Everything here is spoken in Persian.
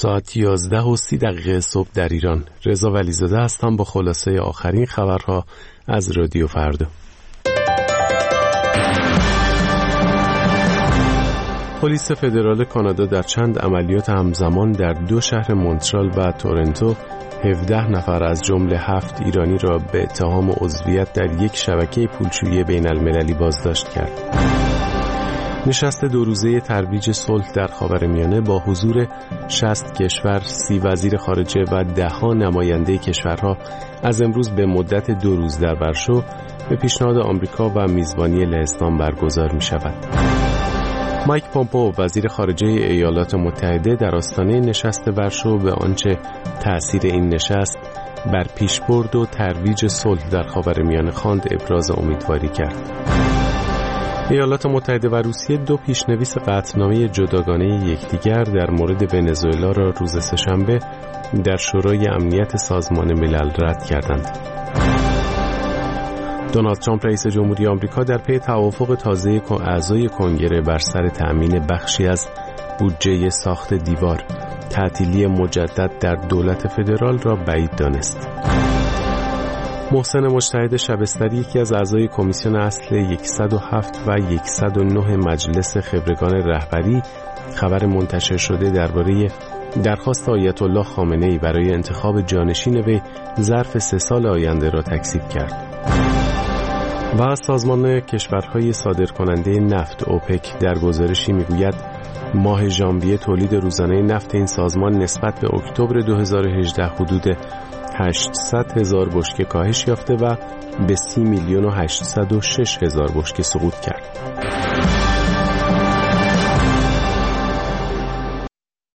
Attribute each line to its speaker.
Speaker 1: ساعت 11:30 صبح در ایران. رضا ولیزاده هستم با خلاصه آخرین خبرها از رادیو فردا. پلیس فدرال کانادا در چند عملیات همزمان در 2 شهر مونترال و تورنتو 17 نفر از جمله 7 ایرانی را به اتهام عضویت در یک شبکه پولشویی بین المللی بازداشت کرد. نشست 2 روزه ترویج صلح در خاورمیانه با حضور 60 کشور، 30 وزیر خارجه و 10 نماینده کشورها از امروز به مدت 2 روز در ورشو به پیشنهاد آمریکا و میزبانی لهستان برگزار می شود. مایک پومپئو وزیر خارجه ایالات متحده در آستانه نشست ورشو به آنچه تأثیر این نشست بر پیشبرد و ترویج صلح در خاورمیانه خواند ابراز امیدواری کرد. ایالات متحده و روسیه 2 پیشنویس قطعنامه جداگانه یکدیگر در مورد ونزوئلا را روز سه‌شنبه در شورای امنیت سازمان ملل رد کردند. دونالد ترامپ رئیس جمهوری آمریکا در پی توافق تازه اعضای کنگره بر سر تأمین بخشی از بودجه ساخت دیوار، تعطیلی مجدد در دولت فدرال را بعید دانست. محسن مجتهد شبستری یکی از اعضای کمیسیون اصل 107 و 109 مجلس خبرگان رهبری خبر منتشر شده درباره درخواست آیت الله خامنه‌ای برای انتخاب جانشین وی ظرف 3 سال آینده را تکذیب کرد. و سازمان کشورهای صادرکننده نفت اوپک در گزارشی میگوید ماه ژانویه تولید روزانه نفت این سازمان نسبت به اکتبر 2018 حدود 800,000 بشکه کاهش یافته و به 30,806,000 بشکه سقوط کرد.